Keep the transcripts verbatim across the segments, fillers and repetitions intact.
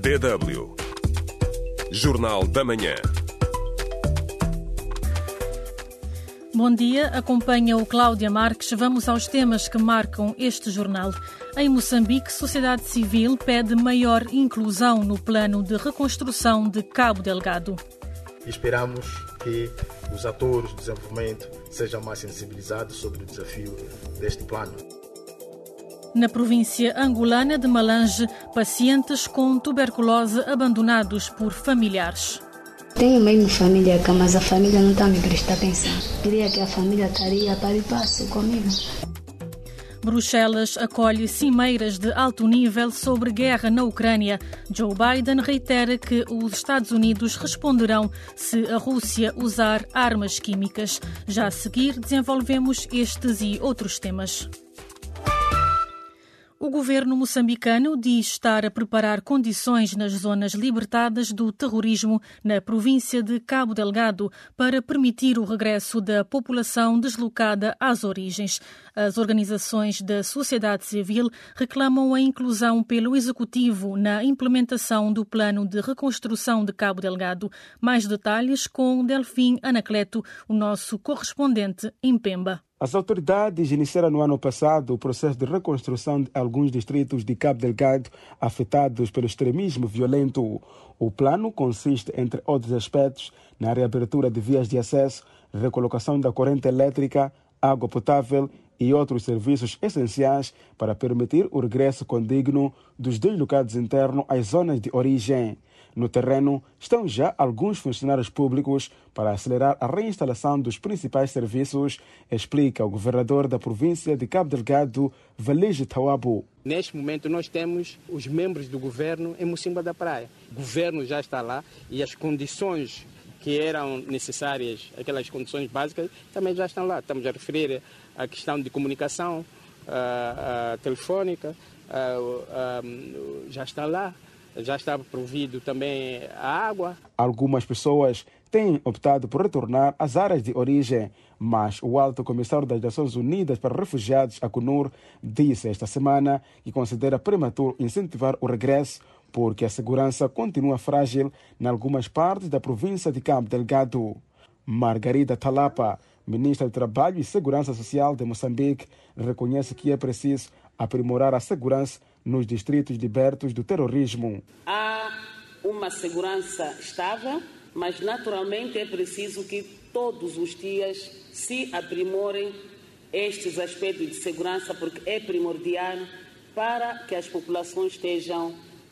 D W Jornal da Manhã. Bom dia, acompanha o Cláudia Marques. Vamos aos temas que marcam este jornal. Em Moçambique, sociedade civil pede maior inclusão no plano de reconstrução de Cabo Delgado. Esperamos que os atores do desenvolvimento sejam mais sensibilizados sobre o desafio deste plano. Na província angolana de Malange, pacientes com tuberculose abandonados por familiares. Tenho mesmo família cá, mas a família não está a me prestar atenção. Queria que a família estaria para e passo comigo. Bruxelas acolhe cimeiras de alto nível sobre guerra na Ucrânia. Joe Biden reitera que os Estados Unidos responderão se a Rússia usar armas químicas. Já a seguir, desenvolvemos estes e outros temas. O governo moçambicano diz estar a preparar condições nas zonas libertadas do terrorismo na província de Cabo Delgado para permitir o regresso da população deslocada às origens. As organizações da sociedade civil reclamam a inclusão pelo Executivo na implementação do plano de reconstrução de Cabo Delgado. Mais detalhes com Delfim Anacleto, o nosso correspondente em Pemba. As autoridades iniciaram no ano passado o processo de reconstrução de alguns distritos de Cabo Delgado afetados pelo extremismo violento. O plano consiste, entre outros aspectos, na reabertura de vias de acesso, recolocação da corrente elétrica, água potável e outros serviços essenciais para permitir o regresso condigno dos deslocados internos às zonas de origem. No terreno estão já alguns funcionários públicos para acelerar a reinstalação dos principais serviços, explica o governador da província de Cabo Delgado, Valege Tawabo. Neste momento nós temos os membros do governo em Mocimboa da Praia. O governo já está lá e as condições que eram necessárias, aquelas condições básicas, também já estão lá. Estamos a referir à questão de comunicação a, a telefônica, a, a, já está lá. Já está provido também a água. Algumas pessoas têm optado por retornar às áreas de origem, mas o alto comissário das Nações Unidas para Refugiados, ACNUR, disse esta semana que considera prematuro incentivar o regresso porque a segurança continua frágil em algumas partes da província de Cabo Delgado. Margarida Talapa, ministra do Trabalho e Segurança Social de Moçambique, reconhece que é preciso aprimorar a segurança nos distritos libertos do terrorismo. Há uma segurança estável, mas naturalmente é preciso que todos os dias se aprimorem estes aspectos de segurança, porque é primordial para que as populações estejam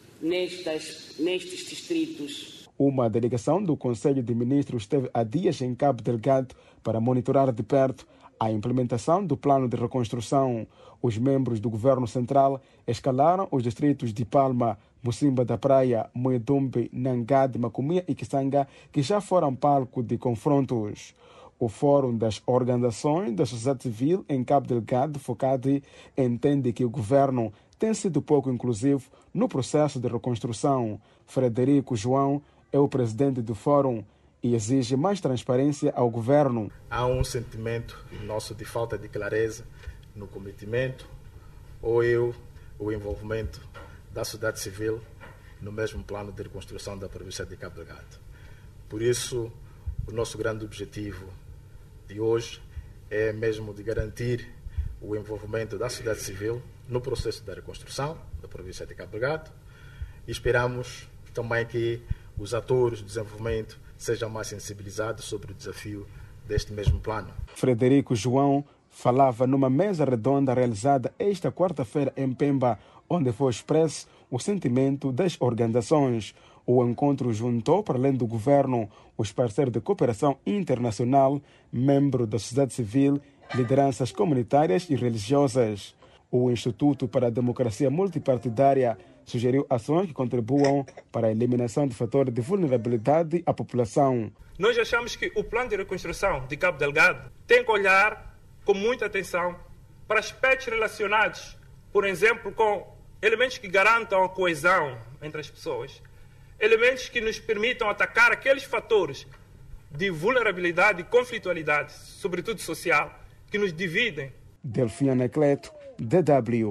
nestas, nestes distritos. Uma delegação do Conselho de Ministros esteve há dias em Cabo Delgado para monitorar de perto a implementação do plano de reconstrução. Os membros do governo central escalaram os distritos de Palma, Mocimboa da Praia, Moedumbe, Nangade, Macomia e Kisanga, que já foram palco de confrontos. O Fórum das Organizações da Sociedade Civil em Cabo Delgado, FOCADI, entende que o governo tem sido pouco inclusivo no processo de reconstrução. Frederico João é o presidente do Fórum e exige mais transparência ao governo. Há um sentimento nosso de falta de clareza no cometimento ou eu, o envolvimento da sociedade civil no mesmo plano de reconstrução da província de Cabo Delgado. Por isso, o nosso grande objetivo de hoje é mesmo de garantir o envolvimento da sociedade civil no processo da reconstrução da província de Cabo Delgado e esperamos também que os atores do desenvolvimento sejam mais sensibilizados sobre o desafio deste mesmo plano. Frederico João falava numa mesa redonda realizada esta quarta-feira em Pemba, onde foi expresso o sentimento das organizações. O encontro juntou, para além do governo, os parceiros de cooperação internacional, membros da sociedade civil, lideranças comunitárias e religiosas. O Instituto para a Democracia Multipartidária sugeriu ações que contribuam para a eliminação de fatores de vulnerabilidade à população. Nós achamos que o plano de reconstrução de Cabo Delgado tem que olhar com muita atenção para aspectos relacionados, por exemplo, com elementos que garantam a coesão entre as pessoas, elementos que nos permitam atacar aqueles fatores de vulnerabilidade e conflitualidade, sobretudo social, que nos dividem. Delfim Anacleto, D W.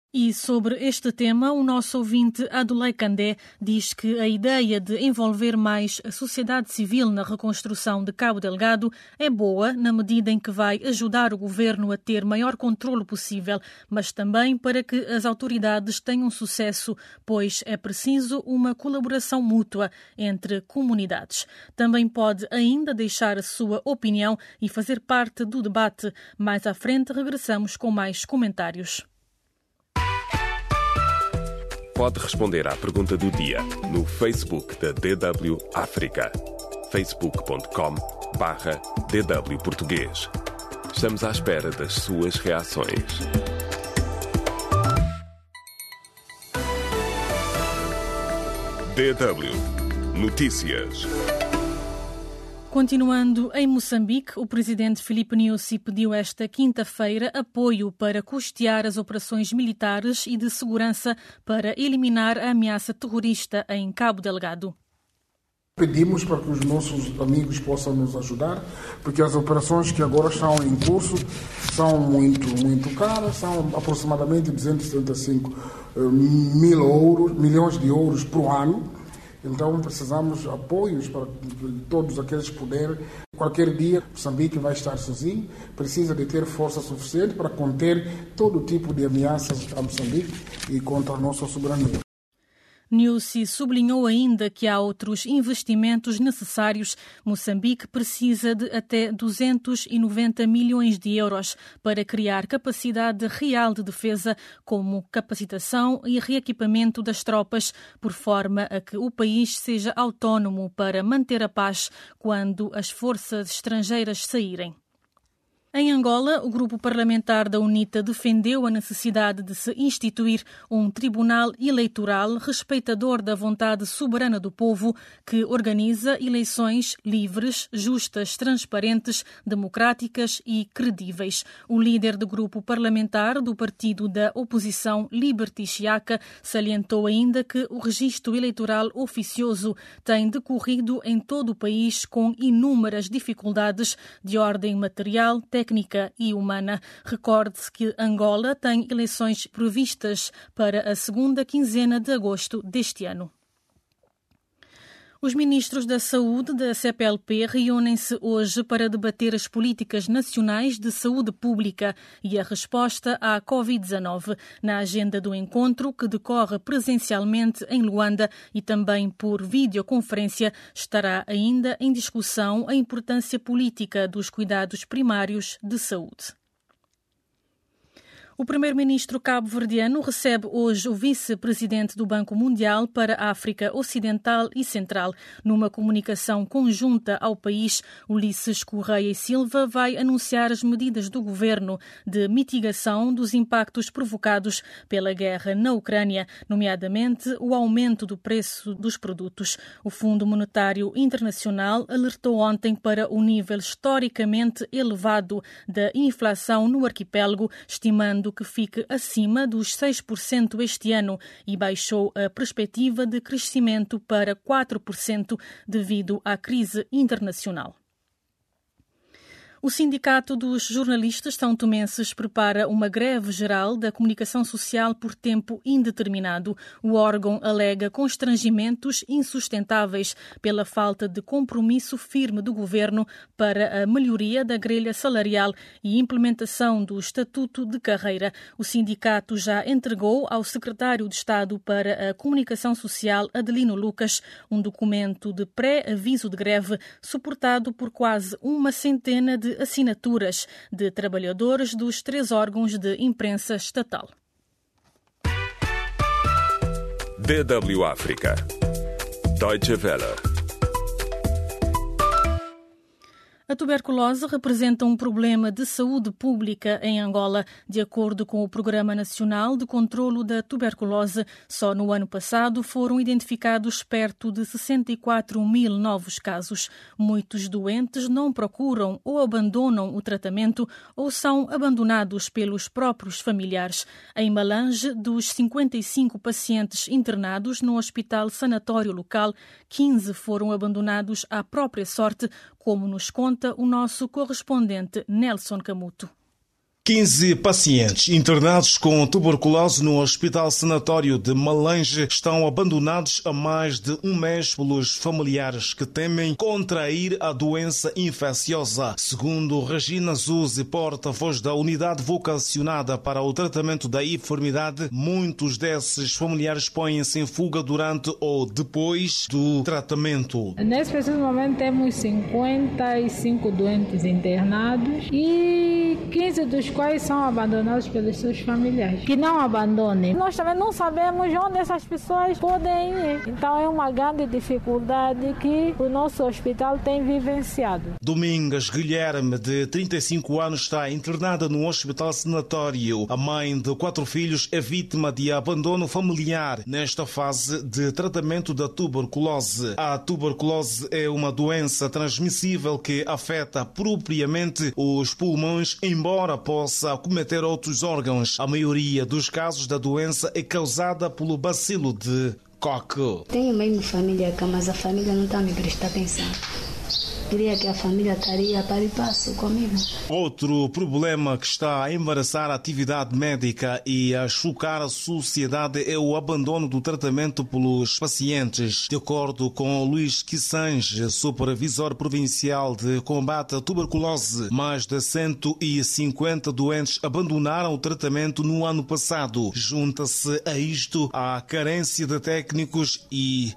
E sobre este tema, o nosso ouvinte Adulay Candé diz que a ideia de envolver mais a sociedade civil na reconstrução de Cabo Delgado é boa na medida em que vai ajudar o governo a ter maior controle possível, mas também para que as autoridades tenham sucesso, pois é preciso uma colaboração mútua entre comunidades. Também pode ainda deixar a sua opinião e fazer parte do debate. Mais à frente regressamos com mais comentários. Pode responder à pergunta do dia no Facebook da D W África. facebook ponto com barra D W Português. Estamos à espera das suas reações. D W Notícias. Continuando em Moçambique, o presidente Filipe Nyusi pediu esta quinta-feira apoio para custear as operações militares e de segurança para eliminar a ameaça terrorista em Cabo Delgado. Pedimos para que os nossos amigos possam nos ajudar, porque as operações que agora estão em curso são muito, muito caras, são aproximadamente duzentos e setenta e cinco mil euros, milhões de euros por ano. Então precisamos de apoios para todos aqueles que puderem. Qualquer dia Moçambique vai estar sozinho, precisa de ter força suficiente para conter todo tipo de ameaças a Moçambique e contra a nossa soberania. Nyusi sublinhou ainda que há outros investimentos necessários. Moçambique precisa de até duzentos e noventa milhões de euros para criar capacidade real de defesa, como capacitação e reequipamento das tropas, por forma a que o país seja autónomo para manter a paz quando as forças estrangeiras saírem. Em Angola, o grupo parlamentar da UNITA defendeu a necessidade de se instituir um tribunal eleitoral respeitador da vontade soberana do povo que organiza eleições livres, justas, transparentes, democráticas e credíveis. O líder do grupo parlamentar do partido da oposição Liberty Xiaka salientou ainda que o registro eleitoral oficioso tem decorrido em todo o país com inúmeras dificuldades de ordem material, técnica e humana. Recorde-se que Angola tem eleições previstas para a segunda quinzena de agosto deste ano. Os ministros da Saúde da C P L P reúnem-se hoje para debater as políticas nacionais de saúde pública e a resposta à covid dezenove. Na agenda do encontro, que decorre presencialmente em Luanda e também por videoconferência, estará ainda em discussão a importância política dos cuidados primários de saúde. O primeiro-ministro cabo-verdiano recebe hoje o vice-presidente do Banco Mundial para a África Ocidental e Central. Numa comunicação conjunta ao país, Ulisses Correia e Silva vai anunciar as medidas do governo de mitigação dos impactos provocados pela guerra na Ucrânia, nomeadamente o aumento do preço dos produtos. O Fundo Monetário Internacional alertou ontem para o nível historicamente elevado da inflação no arquipélago, estimando que fique acima dos seis por cento este ano e baixou a perspectiva de crescimento para quatro por cento devido à crise internacional. O Sindicato dos Jornalistas São Tomenses prepara uma greve geral da comunicação social por tempo indeterminado. O órgão alega constrangimentos insustentáveis pela falta de compromisso firme do governo para a melhoria da grelha salarial e implementação do Estatuto de Carreira. O sindicato já entregou ao secretário de Estado para a Comunicação Social, Adelino Lucas, um documento de pré-aviso de greve suportado por quase uma centena de assinaturas de trabalhadores dos três órgãos de imprensa estatal. D W África. Deutsche Welle. A tuberculose representa um problema de saúde pública em Angola. De acordo com o Programa Nacional de Controlo da Tuberculose, só no ano passado foram identificados perto de sessenta e quatro mil novos casos. Muitos doentes não procuram ou abandonam o tratamento ou são abandonados pelos próprios familiares. Em Malange, dos cinquenta e cinco pacientes internados no hospital sanatório local, quinze foram abandonados à própria sorte, como nos conta o nosso correspondente Nelson Camuto. quinze pacientes internados com tuberculose no Hospital Sanatório de Malange estão abandonados há mais de um mês pelos familiares que temem contrair a doença infecciosa. Segundo Regina Zuzi, porta-voz da unidade vocacionada para o tratamento da enfermidade, muitos desses familiares põem-se em fuga durante ou depois do tratamento. Nesse preciso momento temos cinquenta e cinco doentes internados e quinze dos quais são abandonados pelos seus familiares. Que não abandonem. Nós também não sabemos onde essas pessoas podem ir. Então é uma grande dificuldade que o nosso hospital tem vivenciado. Domingas Guilherme, de trinta e cinco anos, está internada no Hospital Sanatório. A mãe de quatro filhos é vítima de abandono familiar nesta fase de tratamento da tuberculose. A tuberculose é uma doença transmissível que afeta propriamente os pulmões, embora possa acometer outros órgãos. A maioria dos casos da doença é causada pelo bacilo de Koch. Tenho mesmo família cá, mas a família não está a me prestar atenção. Queria que a família estaria para e passo comigo. Outro problema que está a embaraçar a atividade médica e a chocar a sociedade é o abandono do tratamento pelos pacientes. De acordo com Luís Quissange, supervisor provincial de combate à tuberculose, mais de cento e cinquenta doentes abandonaram o tratamento no ano passado. Junta-se a isto a carência de técnicos e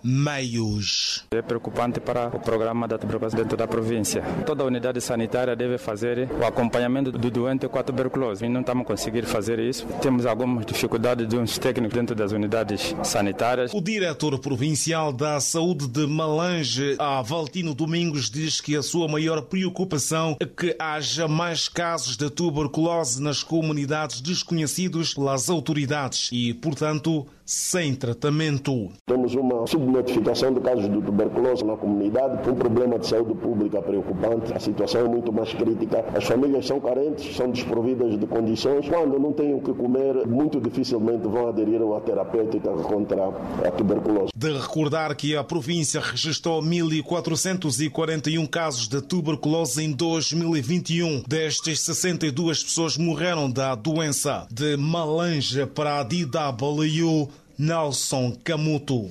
meios. É preocupante para o programa da tuberculose dentro da da província. Toda a unidade sanitária deve fazer o acompanhamento do doente com a tuberculose. E não estamos conseguindo fazer isso. Temos algumas dificuldades de uns técnicos dentro das unidades sanitárias. O diretor provincial da Saúde de Malange, Valtino Domingos, diz que a sua maior preocupação é que haja mais casos de tuberculose nas comunidades desconhecidos pelas autoridades e, portanto, sem tratamento. Temos uma subnotificação de casos de tuberculose na comunidade, um problema de saúde pública preocupante. A situação é muito mais crítica. As famílias são carentes, são desprovidas de condições. Quando não têm o que comer, muito dificilmente vão aderir a uma terapêutica contra a tuberculose. De recordar que a província registrou mil quatrocentos e quarenta e um casos de tuberculose em dois mil e vinte e um. Destes, sessenta e duas pessoas morreram da doença. De Malange para a D W, Nelson Camuto.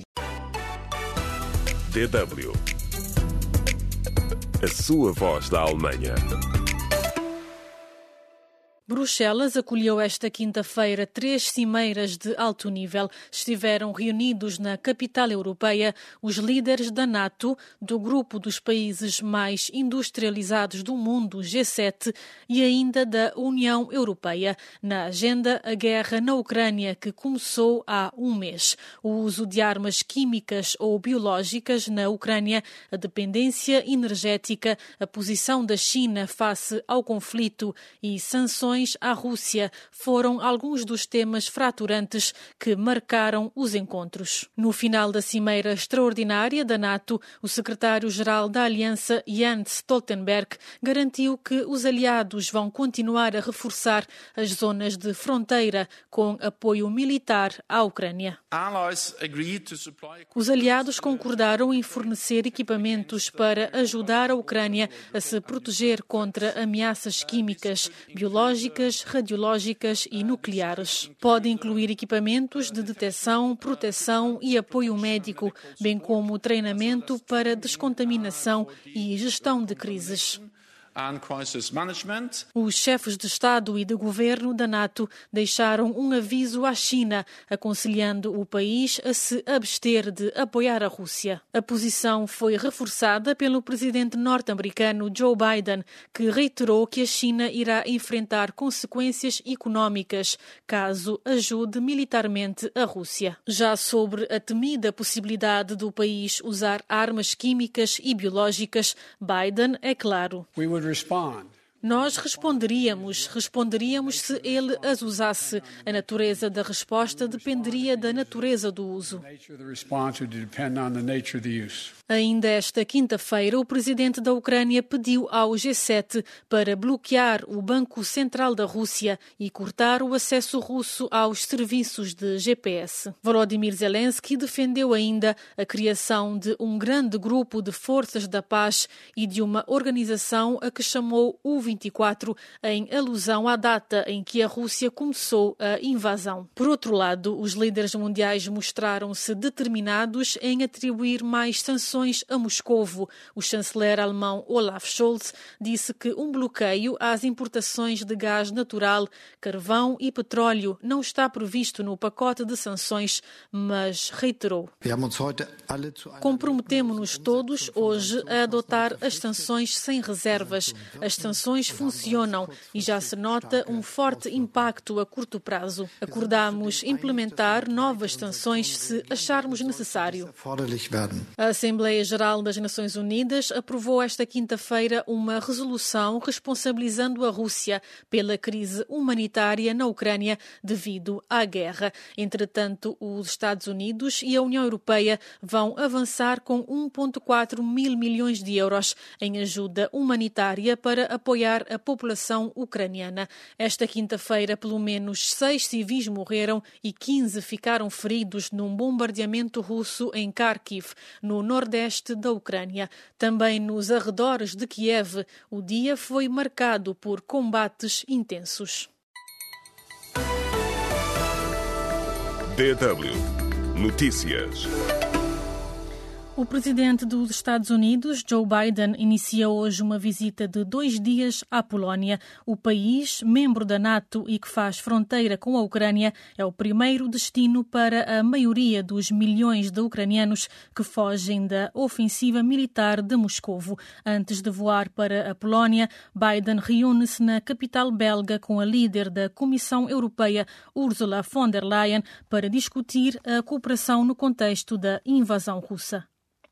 D W. A sua voz da Alemanha. Bruxelas acolheu esta quinta-feira três cimeiras de alto nível. Estiveram reunidos na capital europeia os líderes da NATO, do grupo dos países mais industrializados do mundo, G sete, e ainda da União Europeia. Na agenda, a guerra na Ucrânia, que começou há um mês. O uso de armas químicas ou biológicas na Ucrânia, a dependência energética, a posição da China face ao conflito e sanções à Rússia foram alguns dos temas fraturantes que marcaram os encontros. No final da cimeira extraordinária da NATO, o secretário-geral da Aliança, Jens Stoltenberg, garantiu que os aliados vão continuar a reforçar as zonas de fronteira com apoio militar à Ucrânia. Os aliados concordaram em fornecer equipamentos para ajudar a Ucrânia a se proteger contra ameaças químicas, biológicas, radiológicas e nucleares. Pode incluir equipamentos de detecção, proteção e apoio médico, bem como treinamento para descontaminação e gestão de crises. Os chefes de Estado e de Governo da NATO deixaram um aviso à China, aconselhando o país a se abster de apoiar a Rússia. A posição foi reforçada pelo presidente norte-americano Joe Biden, que reiterou que a China irá enfrentar consequências económicas caso ajude militarmente a Rússia. Já sobre a temida possibilidade do país usar armas químicas e biológicas, Biden é claro. Respond. Nós responderíamos, responderíamos se ele as usasse. A natureza da resposta dependeria da natureza do uso. Ainda esta quinta-feira, o presidente da Ucrânia pediu ao G sete para bloquear o Banco Central da Rússia e cortar o acesso russo aos serviços de G P S. Volodymyr Zelensky defendeu ainda a criação de um grande grupo de forças da paz e de uma organização a que chamou o vinte e quatro, em alusão à data em que a Rússia começou a invasão. Por outro lado, os líderes mundiais mostraram-se determinados em atribuir mais sanções a Moscovo. O chanceler alemão Olaf Scholz disse que um bloqueio às importações de gás natural, carvão e petróleo não está previsto no pacote de sanções, mas reiterou: comprometemo-nos todos hoje a adotar as sanções sem reservas. As sanções funcionam e já se nota um forte impacto a curto prazo. Acordamos implementar novas sanções se acharmos necessário. A Assembleia Geral das Nações Unidas aprovou esta quinta-feira uma resolução responsabilizando a Rússia pela crise humanitária na Ucrânia devido à guerra. Entretanto, os Estados Unidos e a União Europeia vão avançar com um vírgula quatro mil milhões de euros em ajuda humanitária para apoiar a população ucraniana. Esta quinta-feira, pelo menos seis civis morreram e quinze ficaram feridos num bombardeamento russo em Kharkiv, no nordeste da Ucrânia. Também nos arredores de Kiev, o dia foi marcado por combates intensos. D W Notícias. O presidente dos Estados Unidos, Joe Biden, inicia hoje uma visita de dois dias à Polónia. O país, membro da NATO e que faz fronteira com a Ucrânia, é o primeiro destino para a maioria dos milhões de ucranianos que fogem da ofensiva militar de Moscovo. Antes de voar para a Polónia, Biden reúne-se na capital belga com a líder da Comissão Europeia, Ursula von der Leyen, para discutir a cooperação no contexto da invasão russa.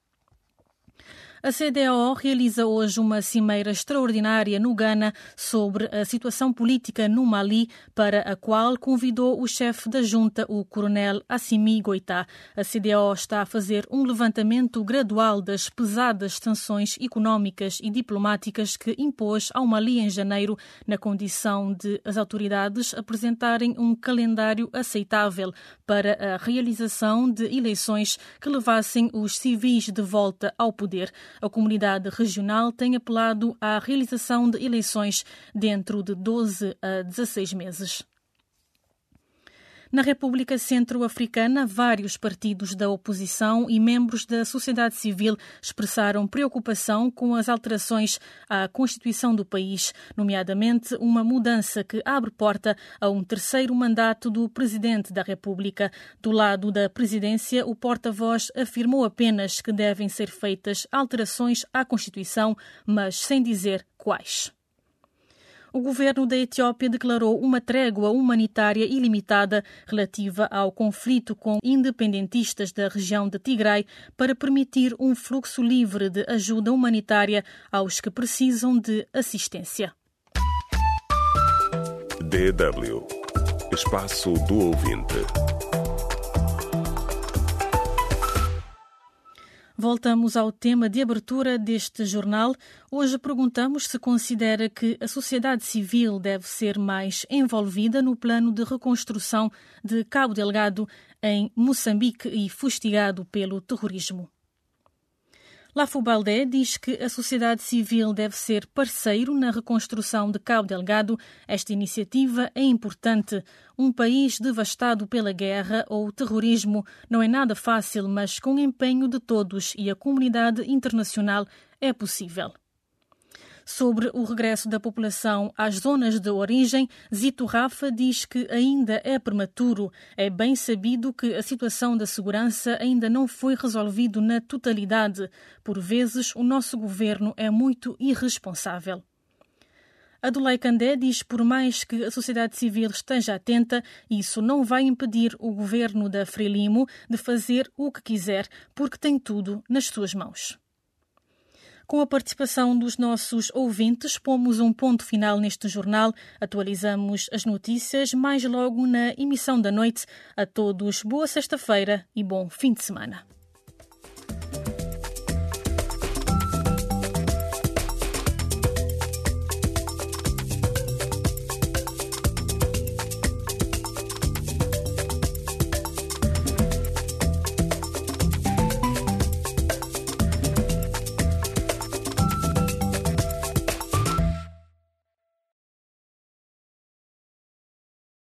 A C D A O realiza hoje uma cimeira extraordinária no Ghana sobre a situação política no Mali, para a qual convidou o chefe da junta, o coronel Assimi Goïta. A C D A O está a fazer um levantamento gradual das pesadas sanções económicas e diplomáticas que impôs ao Mali em janeiro, na condição de as autoridades apresentarem um calendário aceitável para a realização de eleições que levassem os civis de volta ao poder. A comunidade regional tem apelado à realização de eleições dentro de doze a dezasseis meses. Na República Centro-Africana, vários partidos da oposição e membros da sociedade civil expressaram preocupação com as alterações à Constituição do país, nomeadamente uma mudança que abre porta a um terceiro mandato do Presidente da República. Do lado da presidência, o porta-voz afirmou apenas que devem ser feitas alterações à Constituição, mas sem dizer quais. O governo da Etiópia declarou uma trégua humanitária ilimitada relativa ao conflito com independentistas da região de Tigray para permitir um fluxo livre de ajuda humanitária aos que precisam de assistência. D W Espaço do Ouvinte. Voltamos ao tema de abertura deste jornal. Hoje perguntamos se considera que a sociedade civil deve ser mais envolvida no plano de reconstrução de Cabo Delgado, em Moçambique, e fustigado pelo terrorismo. Lafo Baldé diz que a sociedade civil deve ser parceiro na reconstrução de Cabo Delgado. Esta iniciativa é importante. Um país devastado pela guerra ou terrorismo não é nada fácil, mas com empenho de todos e a comunidade internacional é possível. Sobre o regresso da população às zonas de origem, Zito Rafa diz que ainda é prematuro. É bem sabido que a situação da segurança ainda não foi resolvida na totalidade. Por vezes, o nosso governo é muito irresponsável. Adulay Candé diz que, por mais que a sociedade civil esteja atenta, isso não vai impedir o governo da Frelimo de fazer o que quiser, porque tem tudo nas suas mãos. Com a participação dos nossos ouvintes, pomos um ponto final neste jornal. Atualizamos as notícias mais logo na emissão da noite. A todos, boa sexta-feira e bom fim de semana.